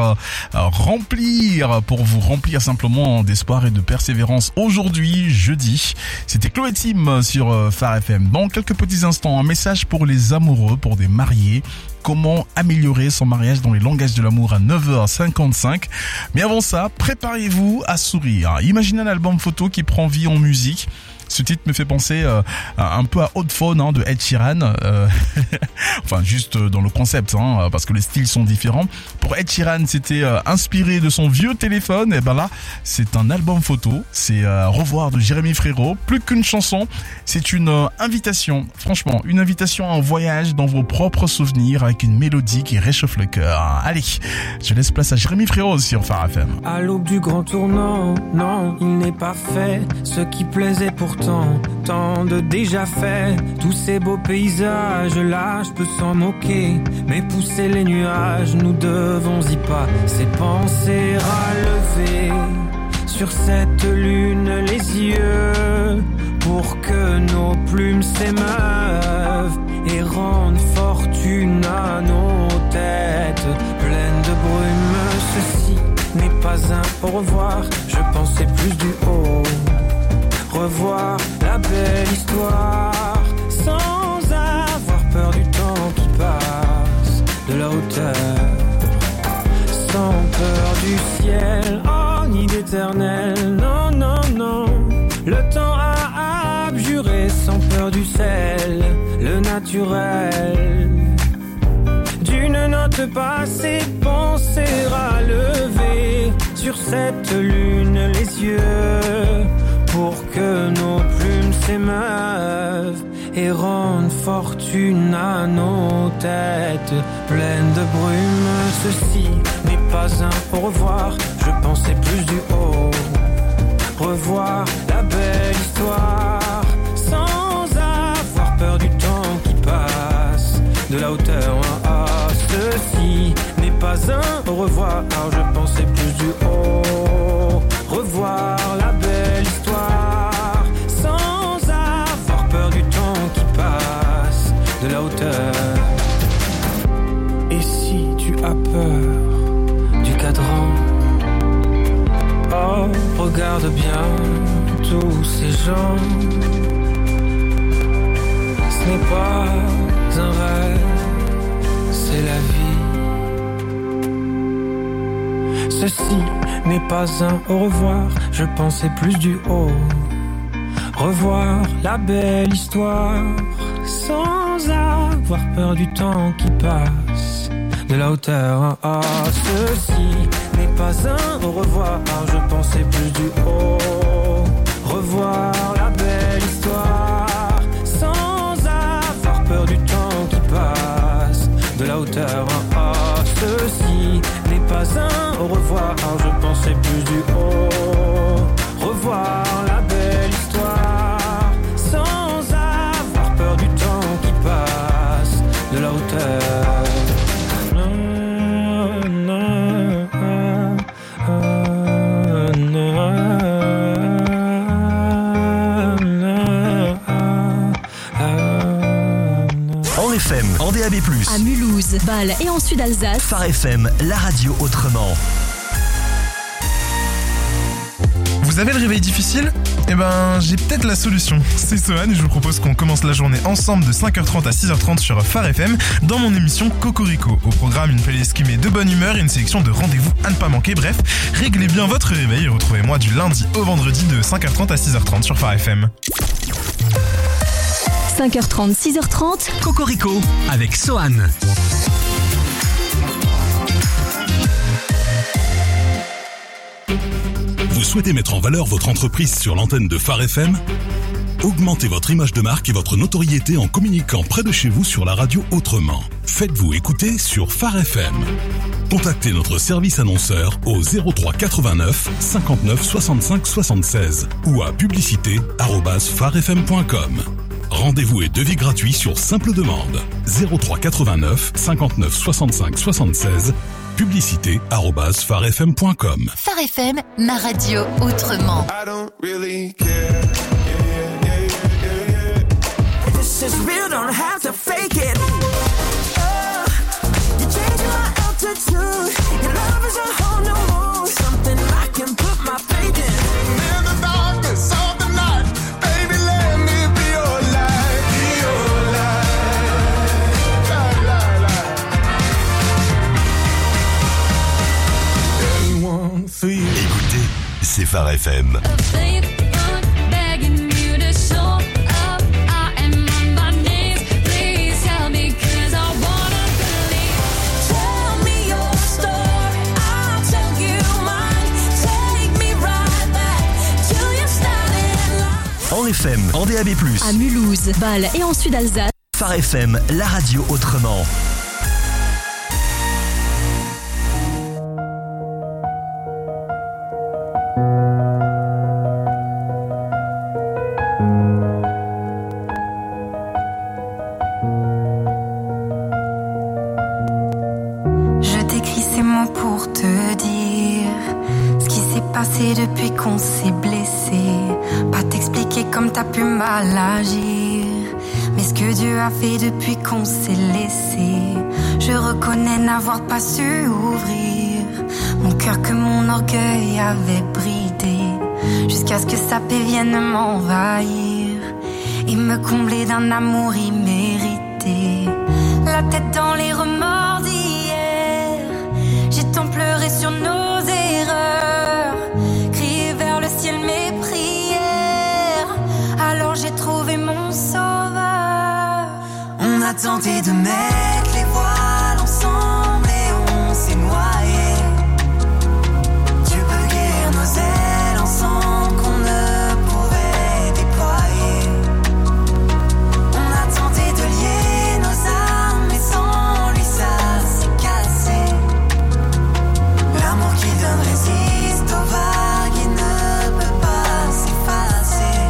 remplir simplement d'espoir et de persévérance. Aujourd'hui, jeudi, c'était Chloé Tim sur Phare FM. Dans quelques petits instants, un message pour les amoureux, pour des mariés. Comment améliorer son mariage dans les langages de l'amour à 9h55. Mais avant ça, préparez-vous à sourire. Imaginez un album photo qui prend vie en musique. Ce titre me fait penser un peu à Odd Phone de Ed Sheeran. Enfin, juste dans le concept, parce que les styles sont différents. Pour Ed Sheeran, c'était inspiré de son vieux téléphone. Et ben là, c'est un album photo. C'est Revoir de Jérémy Frérot. Plus qu'une chanson, c'est une invitation. Franchement, une invitation à un voyage dans vos propres souvenirs avec une mélodie qui réchauffe le cœur. Allez, je laisse place à Jérémy Frérot sur Phare FM. À l'aube du grand tournant, non, il n'est pas fait ce qui plaisait pourtant. Tant de déjà fait, tous ces beaux paysages-là, je peux s'en moquer, mais pousser les nuages, nous devons y pas. Ces pensées à lever sur cette lune les yeux, pour que nos plumes s'émeuvent et rendent fortune à nos têtes pleines de brume. Ceci n'est pas un au revoir, je pensais plus du haut. Revoir la belle histoire sans avoir peur du temps qui passe, de la hauteur, sans peur du ciel, oh ni d'éternel, non, non, non. Le temps a abjuré sans peur du sel, le naturel. D'une note passée, penser à lever sur cette lune les yeux, pour que nos plumes s'émeuvent et rendent fortune à nos têtes pleines de brume. Ceci n'est pas un au revoir, je pensais plus du haut. Revoir la belle histoire sans avoir peur du temps qui passe, de la hauteur. Ceci n'est pas un au revoir, je pensais plus du haut. Revoir la belle histoire sans avoir peur du temps qui passe, de la hauteur. Et si tu as peur du cadran, oh, regarde bien tous ces gens. Ce n'est pas un rêve, c'est la vie. Ceci n'est pas un au revoir, je pensais plus du haut. Revoir la belle histoire sans avoir peur du temps qui passe, de la hauteur. Ah, ceci n'est pas un au revoir, je pensais plus du haut. Revoir la belle histoire sans avoir peur pas un au revoir, je pensais plus du haut. Revoir la belle histoire, sans avoir peur du temps qui passe, de la hauteur. En FM, en DAB+, À Mulhouse, Bâle et en Sud-Alsace. Phare FM, la radio autrement. Vous avez le réveil difficile ? Eh ben, j'ai peut-être la solution. C'est Sohan et je vous propose qu'on commence la journée ensemble de 5h30 à 6h30 sur Phare FM dans mon émission Cocorico. Au programme, une playlist qui met de bonne humeur et une sélection de rendez-vous à ne pas manquer. Bref, réglez bien votre réveil et retrouvez-moi du lundi au vendredi de 5h30 à 6h30 sur Phare FM. 5h30, 6h30. Cocorico avec Sohan. Vous souhaitez mettre en valeur votre entreprise sur l'antenne de Phare FM ? Augmentez votre image de marque et votre notoriété en communiquant près de chez vous sur la radio autrement. Faites-vous écouter sur Phare FM. Contactez notre service annonceur au 03 89 59 65 76 ou à publicité@pharefm.com. Rendez-vous et devis gratuits sur simple demande. 03 89 59 65 76. Publicité@pharefm.com. Phare FM, ma radio autrement. I don't really care. This is real, don't have to fake it. Oh, you're changing my altitude. Your love is a whole new mood. Something I can put my faith in. In the darkness of the night, baby, let me be your light. Be your light. La, la, la. Anyone for you. Écoutez, c'est Phare FM. En FM, en DAB+, À Mulhouse, Bâle et en Sud-Alsace. Phare FM, la radio autrement. Je t'écris ces mots pour te dire ce qui s'est passé depuis qu'on s'est blessé. Pas t'expliquer comme t'as pu mal agir, mais ce que Dieu a fait depuis qu'on s'est laissé. Je reconnais n'avoir pas su ouvrir mon cœur que mon orgueil avait bridé, jusqu'à ce que sa paix vienne m'envahir et me combler d'un amour immérité. La tête dans les remords d'hier, j'ai tant pleuré sur nos erreurs, crié vers le ciel mes prières. Alors j'ai trouvé mon sauveur. On a tenté de mettre les voiles ensemble et on s'est noyé. Dieu peut guérir nos ailes ensemble qu'on ne pouvait déployer. On a tenté de lier nos âmes, mais sans lui ça s'est cassé. L'amour qu'il donne résiste aux vagues et ne peut pas s'effacer.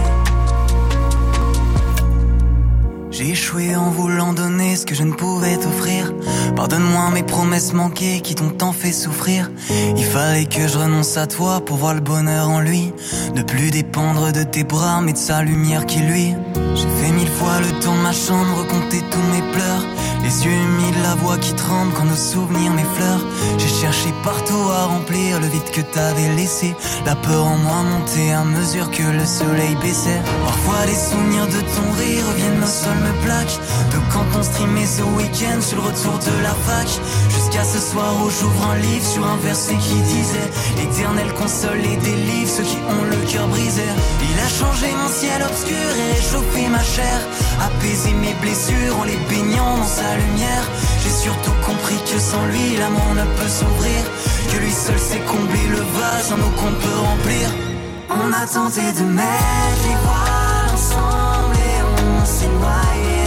J'ai échoué en voulant donner ce que je ne pouvais t'offrir. Pardonne-moi mes promesses manquées qui t'ont tant fait souffrir. Il fallait que je renonce à toi pour voir le bonheur en lui. Ne plus dépendre de tes bras mais de sa lumière qui lui. J'ai fait 1000 fois le tour de ma chambre, recompté tous mes pleurs. Les yeux humides, la voix qui tremble quand nos souvenirs m'effleurent. J'ai cherché partout à remplir le vide que t'avais laissé. La peur en moi montait à mesure que le soleil baissait. Parfois les souvenirs de ton rire reviennent, au sol me plaque. De quand on streamait ce week-end sur le retour de la fac. Jusqu'à ce soir où j'ouvre un livre sur un verset qui disait: l'éternel console et délivre ceux qui ont le cœur brisé. Il a changé mon ciel obscur et réchauffé ma chair, apaisé mes blessures en les baignant dans sa lumière. J'ai surtout compris que sans lui l'amour ne peut s'ouvrir, que lui seul sait combler le vase en eau qu'on peut remplir. On a tenté de mettre les voiles ensemble et on s'est noyé.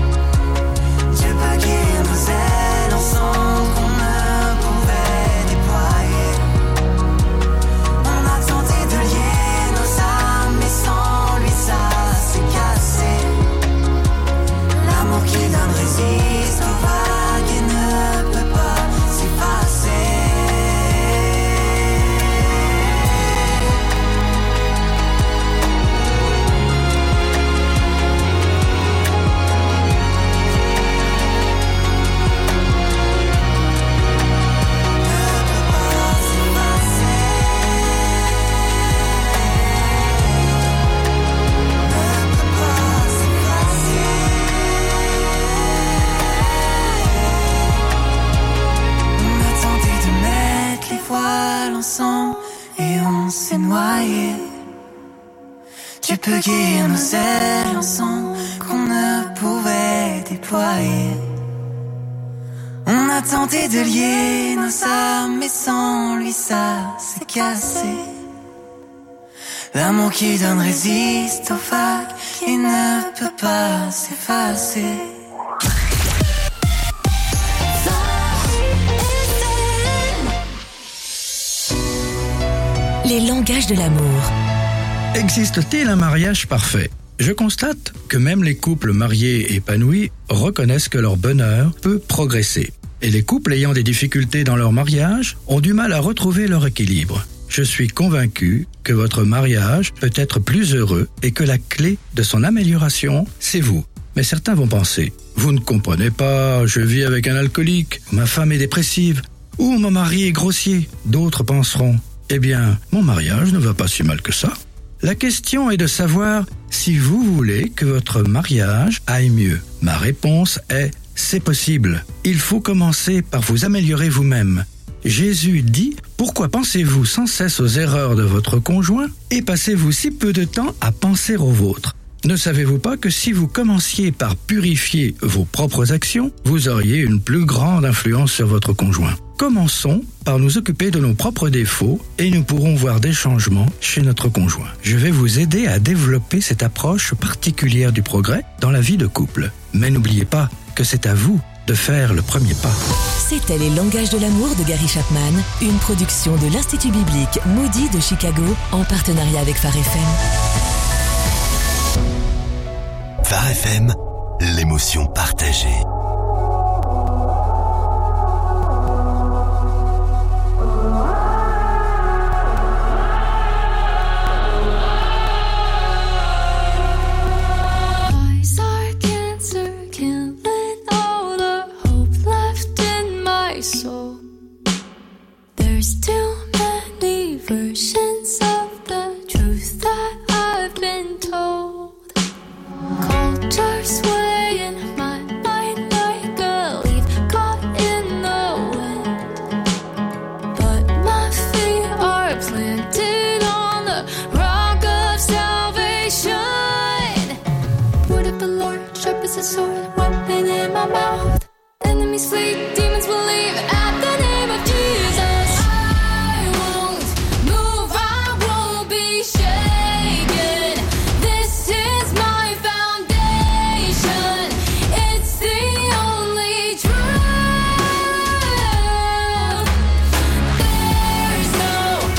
Dieu peut guérir nos ailes ensemble qu'on ne pouvait déployer. s'est noyé. Tu peux guérir nos ailes ensemble qu'on ne pouvait déployer. On a tenté de lier nos âmes, mais sans lui ça s'est cassé. L'amour qui donne résiste aux vagues et ne peut pas s'effacer. Les langages de l'amour. Existe-t-il un mariage parfait ? Je constate que même les couples mariés épanouis reconnaissent que leur bonheur peut progresser. Et les couples ayant des difficultés dans leur mariage ont du mal à retrouver leur équilibre. Je suis convaincu que votre mariage peut être plus heureux et que la clé de son amélioration, c'est vous. Mais certains vont penser, vous ne comprenez pas, je vis avec un alcoolique, ma femme est dépressive, ou mon mari est grossier. D'autres penseront, eh bien, mon mariage ne va pas si mal que ça. La question est de savoir si vous voulez que votre mariage aille mieux. Ma réponse est, c'est possible. Il faut commencer par vous améliorer vous-même. Jésus dit, pourquoi pensez-vous sans cesse aux erreurs de votre conjoint et passez-vous si peu de temps à penser aux vôtres ? Ne savez-vous pas que si vous commenciez par purifier vos propres actions, vous auriez une plus grande influence sur votre conjoint ? Commençons par nous occuper de nos propres défauts et nous pourrons voir des changements chez notre conjoint. Je vais vous aider à développer cette approche particulière du progrès dans la vie de couple. Mais n'oubliez pas que c'est à vous de faire le premier pas. C'était Les langages de l'amour de Gary Chapman, une production de l'Institut biblique Moody de Chicago en partenariat avec Phare FM. Phare FM, l'émotion partagée. There's too many versions